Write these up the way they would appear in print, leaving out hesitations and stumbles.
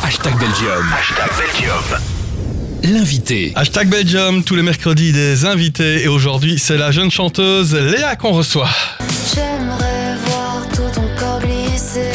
Hashtag Belgium. L'invité. Hashtag Belgium, tous les mercredis des invités. Et aujourd'hui, c'est la jeune chanteuse Léa qu'on reçoit. J'aimerais voir tout ton corps glisser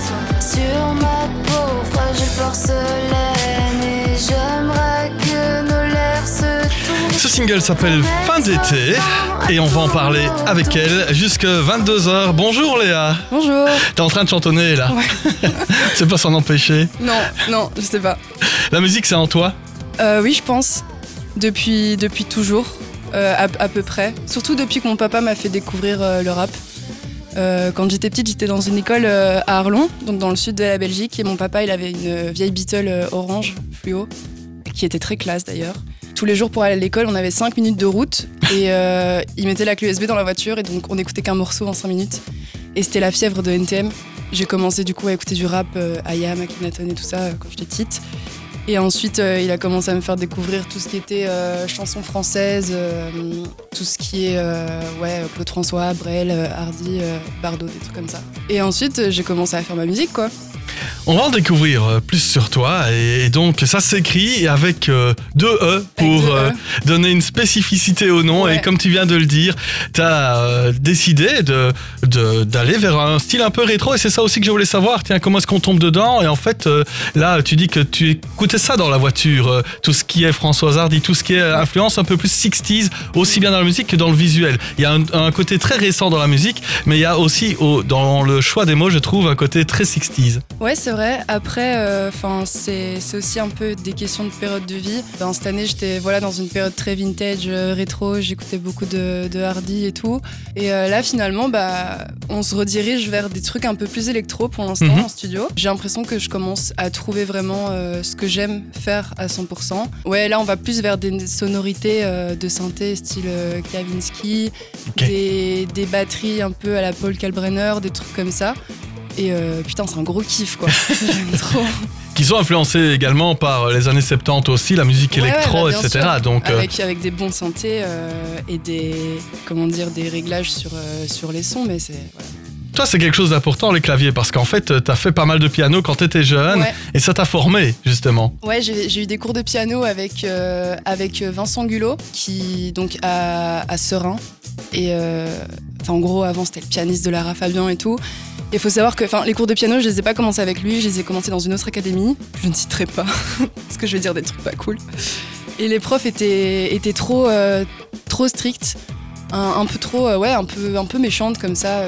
sur ma peau fragile porcelaine. Et j'aimerais que nos lèvres se touchent. Ce single s'appelle Fin d'été et on va en parler avec elle jusque 22h. Bonjour Léa. Bonjour. T'es en train de chantonner là. Ouais. C'est pas s'en empêcher. Non, je sais pas. La musique c'est en toi. Oui, je pense. Depuis toujours, à peu près. Surtout depuis que mon papa m'a fait découvrir le rap. Quand j'étais petite, j'étais dans une école à Arlon, donc dans le sud de la Belgique, et mon papa, il avait une vieille Beetle orange fluo, qui était très classe d'ailleurs. Tous les jours pour aller à l'école, on avait 5 minutes de route, et il mettait la clé USB dans la voiture, et donc on écoutait qu'un morceau en 5 minutes. Et c'était la fièvre de NTM. J'ai commencé du coup à écouter du rap, Ayam, Akhenaton et tout ça quand j'étais petite. Et ensuite, il a commencé à me faire découvrir tout ce qui était chansons françaises, tout ce qui est Claude François, Brel, Hardy, Bardot, des trucs comme ça. Et ensuite, j'ai commencé à faire ma musique, quoi. On va en découvrir plus sur toi et donc ça s'écrit avec 2 E pour donner une spécificité au nom. Ouais. Et comme tu viens de le dire, tu as décidé d'aller vers un style un peu rétro et c'est ça aussi que je voulais savoir. Tiens, comment est-ce qu'on tombe dedans? Et en fait, là, tu dis que tu écoutais ça dans la voiture, tout ce qui est Françoise Hardy, tout ce qui est influence un peu plus 60s, aussi bien dans la musique que dans le visuel. Il y a un côté très récent dans la musique, mais il y a aussi dans le choix des mots, je trouve, un côté très 60s. Ouais, c'est vrai. Après, c'est aussi un peu des questions de période de vie. Cette année, j'étais dans une période très vintage, rétro. J'écoutais beaucoup de Hardy et tout. Et là, finalement, on se redirige vers des trucs un peu plus électro pour l'instant en studio. J'ai l'impression que je commence à trouver vraiment ce que j'aime faire à 100%. Ouais, là, on va plus vers des sonorités de synthé style Kavinsky, okay. Des batteries un peu à la Paul Kalkbrenner, des trucs comme ça. Et putain, c'est un gros kiff, quoi. J'aime trop. Qui sont influencés également par les années 70 aussi, la musique électro, etc. Sûr. Donc, avec des bons synthés et des réglages sur les sons, mais c'est... Voilà. Toi, c'est quelque chose d'important, les claviers, parce qu'en fait, t'as fait pas mal de piano quand t'étais jeune, et ça t'a formé, justement. Ouais, j'ai eu des cours de piano avec Vincent Gulot, qui donc à Serein. Et en gros, avant, c'était le pianiste de Lara Fabian et tout. Il faut savoir que les cours de piano, je les ai pas commencés avec lui, je les ai commencés dans une autre académie. Je ne citerai pas, parce que je vais dire des trucs pas cool. Et les profs étaient trop stricts, un peu trop, un peu méchantes comme ça.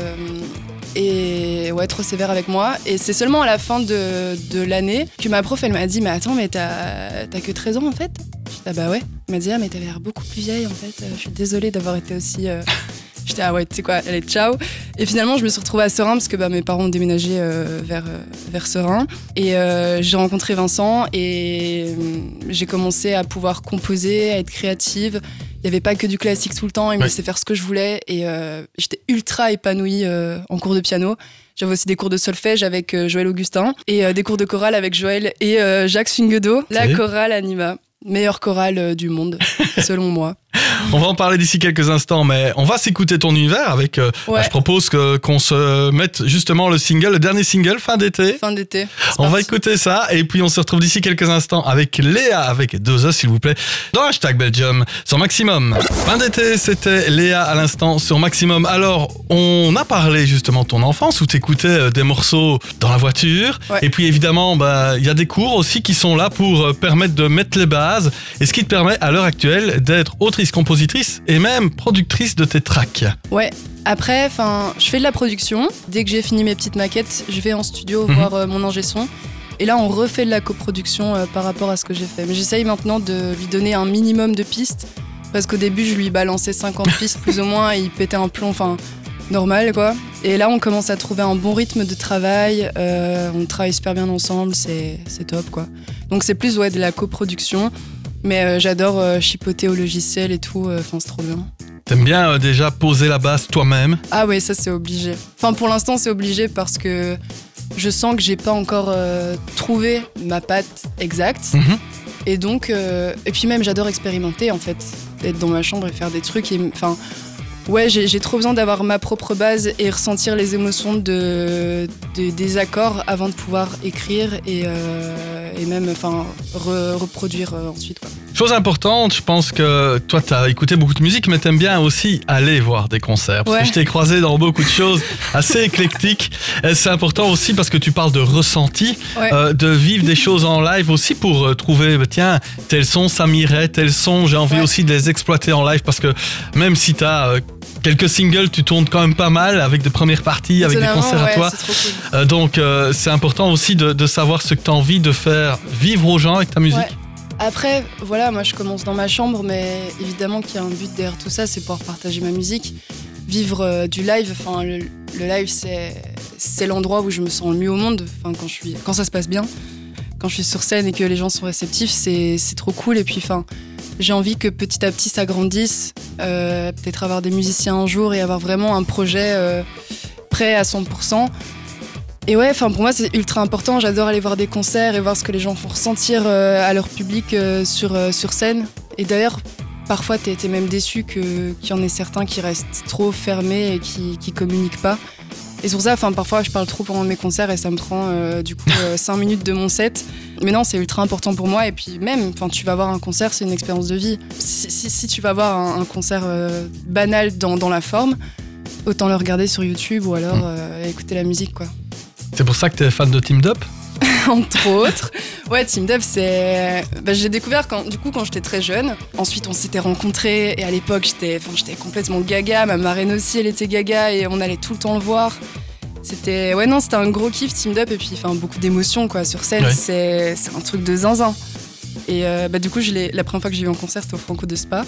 Et trop sévère avec moi. Et c'est seulement à la fin de l'année que ma prof, elle m'a dit « Mais attends, mais t'as que 13 ans en fait ?» J'étais « Ah bah ouais ». Elle m'a dit « Ah mais t'avais l'air beaucoup plus vieille en fait, je suis désolée d'avoir été aussi... » J'étais « Ah ouais, tu sais quoi, allez, ciao ». Et finalement, je me suis retrouvée à Serein parce que mes parents ont déménagé vers Serein. Et j'ai rencontré Vincent et j'ai commencé à pouvoir composer, à être créative. Il n'y avait pas que du classique tout le temps, il me laissait faire ce que je voulais et j'étais ultra épanouie en cours de piano. J'avais aussi des cours de solfège avec Joël Augustin et des cours de chorale avec Joël et Jacques Swinguedo, la chorale Anima. Meilleure chorale du monde, selon moi. On va en parler d'ici quelques instants, mais on va s'écouter ton univers avec... je propose qu'on se mette justement le dernier single, Fin d'été. Fin d'été. On va écouter ça et puis on se retrouve d'ici quelques instants avec Léa, avec 2 E s'il vous plaît, dans Hashtag Belgium sur Maximum. Fin d'été, c'était Léa à l'instant sur Maximum. Alors, on a parlé justement de ton enfance où t'écoutais des morceaux dans la voiture. Ouais. Et puis évidemment, il y a des cours aussi qui sont là pour permettre de mettre les bases et ce qui te permet à l'heure actuelle d'être autrice-compositrice et même productrice de tes tracks. Ouais. Après, je fais de la production. Dès que j'ai fini mes petites maquettes, je vais en studio voir mon ingé son. Et là, on refait de la coproduction par rapport à ce que j'ai fait. Mais j'essaye maintenant de lui donner un minimum de pistes. Parce qu'au début, je lui balançais 50 pistes plus ou moins et il pétait un plomb, normal quoi. Et là, on commence à trouver un bon rythme de travail. On travaille super bien ensemble, c'est top quoi. Donc c'est plus de la coproduction. Mais j'adore chipoter au logiciel et tout, c'est trop bien. T'aimes bien déjà poser la base toi-même? Ah ouais, ça c'est obligé. Pour l'instant c'est obligé parce que je sens que j'ai pas encore trouvé ma patte exacte. Et donc, et puis même j'adore expérimenter en fait, être dans ma chambre et faire des trucs. Ouais, j'ai trop besoin d'avoir ma propre base et ressentir les émotions des accords avant de pouvoir écrire et même reproduire ensuite, quoi. Chose importante, je pense que toi, tu as écouté beaucoup de musique, mais tu aimes bien aussi aller voir des concerts. Parce que je t'ai croisé dans beaucoup de choses assez éclectiques. Et c'est important aussi parce que tu parles de ressenti, de vivre des choses en live aussi pour trouver, tiens, tel son, ça m'irait, tel son, j'ai envie aussi de les exploiter en live parce que même si tu as quelques singles, tu tournes quand même pas mal avec des premières parties, avec des concerts à toi. C'est trop cool. Donc c'est important aussi de savoir ce que tu as envie de faire vivre aux gens avec ta musique. Ouais. Après, voilà, moi je commence dans ma chambre, mais évidemment qu'il y a un but derrière tout ça, c'est pouvoir partager ma musique. Vivre du live, enfin le live c'est l'endroit où je me sens le mieux au monde, enfin quand ça se passe bien. Quand je suis sur scène et que les gens sont réceptifs, c'est trop cool. Et puis j'ai envie que petit à petit ça grandisse, peut-être avoir des musiciens un jour et avoir vraiment un projet prêt à 100%. Et ouais, pour moi c'est ultra important, j'adore aller voir des concerts et voir ce que les gens font ressentir à leur public sur scène. Et d'ailleurs, parfois t'es même déçu qu'il y en ait certains qui restent trop fermés et qui communiquent pas. Et sur ça, parfois je parle trop pendant mes concerts et ça me prend 5 minutes de mon set. Mais non, c'est ultra important pour moi. Et puis même, tu vas voir un concert, c'est une expérience de vie. Si tu vas voir un concert banal dans la forme, autant le regarder sur YouTube ou alors écouter la musique, quoi. C'est pour ça que tu es fan de Team Up ? Entre autres. Ouais, Team Up, c'est... j'ai découvert quand j'étais très jeune. Ensuite, on s'était rencontrés et à l'époque, j'étais complètement gaga. Ma marraine aussi, elle était gaga et on allait tout le temps le voir. C'était un gros kiff, Team Up, et puis beaucoup d'émotions, quoi. Sur scène, c'est un truc de zinzin. Et la première fois que j'ai vu en concert, c'était au Franco de Spa.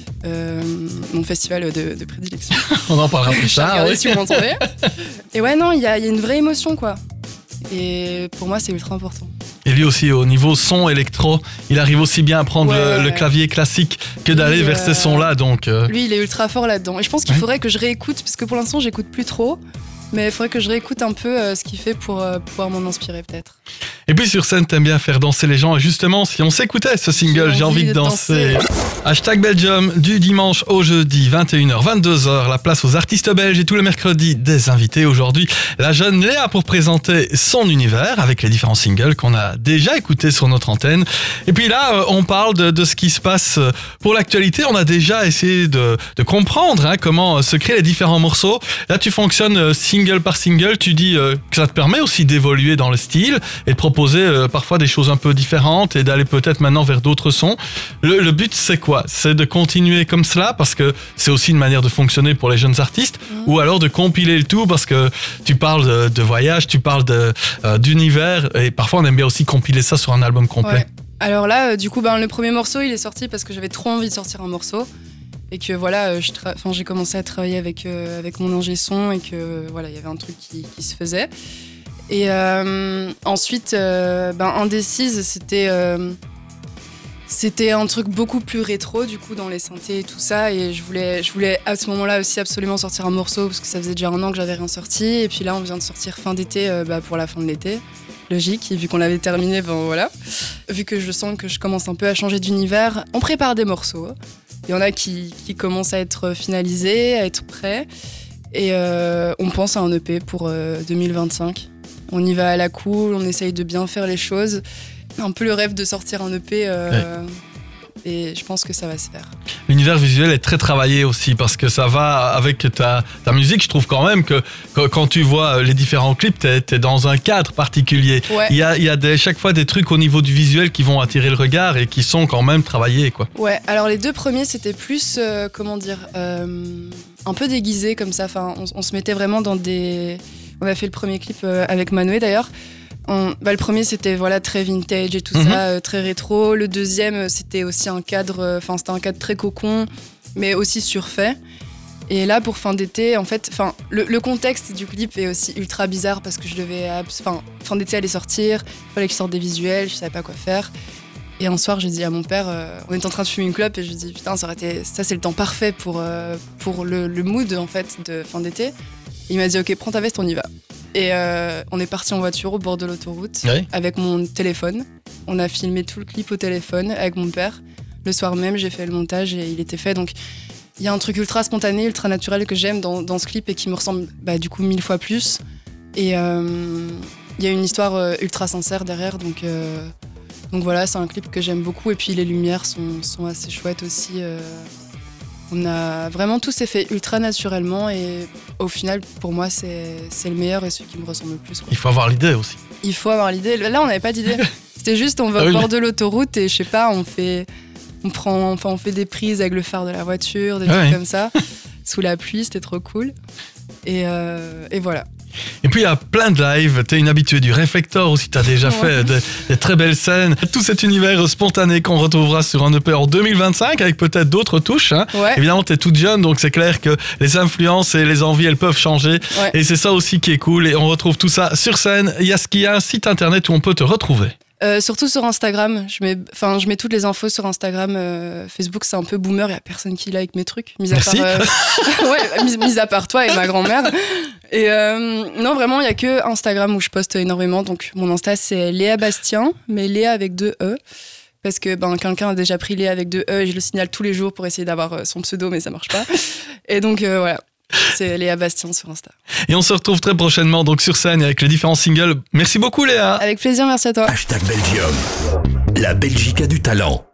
Mon festival de prédilection. On en parlera plus tard. Regardez si vous m'entendez. Et il y a une vraie émotion, quoi. Et pour moi, c'est ultra important. Et lui aussi, au niveau son électro, il arrive aussi bien à prendre le clavier classique que d'aller vers ces sons-là. Donc, lui, il est ultra fort là-dedans. Et je pense qu'il faudrait que je réécoute, parce que pour l'instant, j'écoute plus trop. Mais il faudrait que je réécoute un peu ce qu'il fait pour pouvoir m'en inspirer, peut-être. Et puis sur scène, t'aimes bien faire danser les gens. Et justement, si on s'écoutait ce single, j'ai envie de danser. #Belgium, du dimanche au jeudi, 21h, 22h. La place aux artistes belges et tous les mercredis, des invités. Aujourd'hui, la jeune Léa pour présenter son univers avec les différents singles qu'on a déjà écoutés sur notre antenne. Et puis là, on parle de ce qui se passe pour l'actualité. On a déjà essayé de comprendre comment se créent les différents morceaux. Là, tu fonctionnes single par single. Tu dis que ça te permet aussi d'évoluer dans le style et de proposer parfois des choses un peu différentes et d'aller peut-être maintenant vers d'autres sons. Le but, c'est quoi ? C'est de continuer comme cela parce que c'est aussi une manière de fonctionner pour les jeunes artistes ou alors de compiler le tout parce que tu parles de voyage, tu parles d'univers et parfois on aime bien aussi compiler ça sur un album complet. Ouais. Alors là, le premier morceau, il est sorti parce que j'avais trop envie de sortir un morceau et que j'ai commencé à travailler avec mon ingé son et que il y avait un truc qui se faisait. Et ensuite, Indécise, c'était un truc beaucoup plus rétro, du coup, dans les synthés et tout ça. Et je voulais à ce moment-là aussi absolument sortir un morceau, parce que ça faisait déjà 1 an que j'avais rien sorti. Et puis là, on vient de sortir fin d'été pour la fin de l'été. Logique, et vu qu'on l'avait terminé, voilà. Vu que je sens que je commence un peu à changer d'univers, on prépare des morceaux. Il y en a qui commencent à être finalisés, à être prêts. Et on pense à un EP pour 2025. On y va à la cool, on essaye de bien faire les choses. Un peu le rêve de sortir un EP et je pense que ça va se faire. L'univers visuel est très travaillé aussi parce que ça va avec ta musique. Je trouve quand même que quand tu vois les différents clips, t'es dans un cadre particulier. Ouais. Il y a chaque fois des trucs au niveau du visuel qui vont attirer le regard et qui sont quand même travaillés, quoi. Ouais, alors les 2 premiers, c'était plus, un peu déguisé comme ça. On se mettait vraiment dans des... On a fait le premier clip avec Manoé d'ailleurs. Le premier c'était très vintage et tout ça, très rétro. Le deuxième c'était aussi un cadre, c'était un cadre très cocon, mais aussi surfait. Et là pour fin d'été, en fait, le contexte du clip est aussi ultra bizarre parce que je devais, fin d'été allait sortir, il fallait que je sorte des visuels, je savais pas quoi faire. Et un soir j'ai dit à mon père, on était en train de fumer une clope et je lui ai dit putain ça c'est le temps parfait pour le mood en fait de fin d'été. Il m'a dit ok, prends ta veste, on y va. Et on est parti en voiture au bord de l'autoroute avec mon téléphone. On a filmé tout le clip au téléphone avec mon père. Le soir même, j'ai fait le montage et il était fait. Donc il y a un truc ultra spontané, ultra naturel que j'aime dans ce clip et qui me ressemble du coup 1000 fois plus. Et il y a une histoire ultra sincère derrière, donc voilà, c'est un clip que j'aime beaucoup. Et puis les lumières sont assez chouettes aussi. On a vraiment tout s'est fait ultra naturellement et au final, pour moi, c'est le meilleur et celui qui me ressemble le plus, quoi. Il faut avoir l'idée aussi. Il faut avoir l'idée. Là, on n'avait pas d'idée. C'était juste, on va au bord de l'autoroute et je sais pas, on fait des prises avec le phare de la voiture, des trucs comme ça, sous la pluie, c'était trop cool. Et voilà. Et puis il y a plein de lives, t'es une habituée du Réflector aussi, t'as déjà fait des très belles scènes. Tout cet univers spontané qu'on retrouvera sur un EP en 2025 avec peut-être d'autres touches. Hein. Ouais. Évidemment, t'es toute jeune, donc c'est clair que les influences et les envies, elles peuvent changer. Ouais. Et c'est ça aussi qui est cool. Et on retrouve tout ça sur scène. Il y a un site internet où on peut te retrouver. Surtout sur Instagram, je mets toutes les infos sur Instagram. Facebook, c'est un peu boomer, il n'y a personne qui like mes trucs, mis à part toi et ma grand-mère. Et non, vraiment, il n'y a que Instagram où je poste énormément. Donc mon Insta, c'est Léa Bastien, mais Léa avec 2 E. Parce que quelqu'un a déjà pris Léa avec 2 E et je le signale tous les jours pour essayer d'avoir son pseudo, mais ça marche pas. Et donc voilà. C'est Léa Bastien sur Insta. Et on se retrouve très prochainement donc sur scène avec les différents singles. Merci beaucoup Léa. Avec plaisir, merci à toi. #Belgium. La Belgique a du talent.